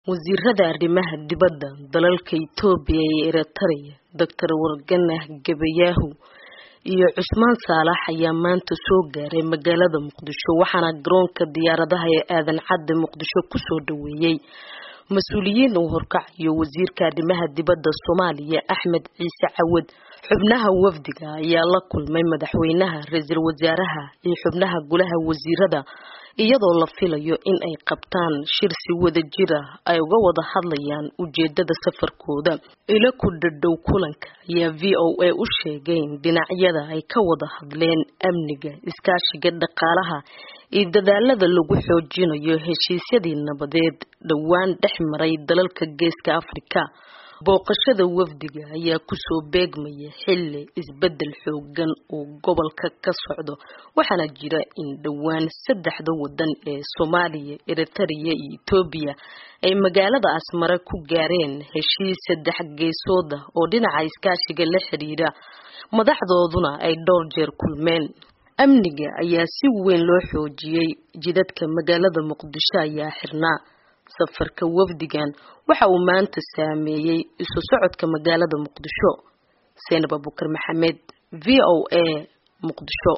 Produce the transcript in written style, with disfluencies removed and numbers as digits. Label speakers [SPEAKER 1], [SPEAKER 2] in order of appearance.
[SPEAKER 1] wasiirada arrimaha dibadda dalalka Itoobiya iyo Eritrea Dr. Warganah Gabayahu iyo Cusmaan Saalax ayaa maanta soo gaaray magaalada Muqdisho waxaana garoonka diyaaradaha ee aadan cadde Muqdisho ku soo dhaweeyay mas'uuliyiin oo horkacayo wasiirka arrimaha dibadda Soomaaliya Axmed Ciise Cawad xubnaha wafdiga ayaa la kulmay madaxweynaha ra'iisul wasaaraha iyo xubnaha golaha wasiirada iyadoo la filayo in ay qabtaan shir si wada jir ah ay uga wada hadlayaan ujeedada safarkooda ila ku dhadhow kulanka ayaa VOA u sheegay dhinacyada ay ka wada hadleen amniga iskaashiga dhaqaalaha iyo dadaalada lagu xoojinayo heshiisyadii nabadeed dhawaan dhexmaray dalalka Geeska Afrika booqashada wafdiga ayaa ku soo beegmaya xilli isbedel xoogan oo gobolka ka socdo waxaana jira in dhawaan saddexda wadan ee Soomaaliya, Eritrea iyo Itoobiya ay magaalada Asmara ku gaareen heshiis saddex geesood ah oo dhinaca iskaashiga la xiriira madaxdooduna ay dhowr jeer kulmeen amniga ayaa si weyn loo xoojiyay jidadka magaalada Muqdisho ayaa xirnaa safarka wafdigan waxa uu maanta saameeyay isu socodka magaalada Muqdisho Seenaba Bukar Maxamed VOA Muqdisho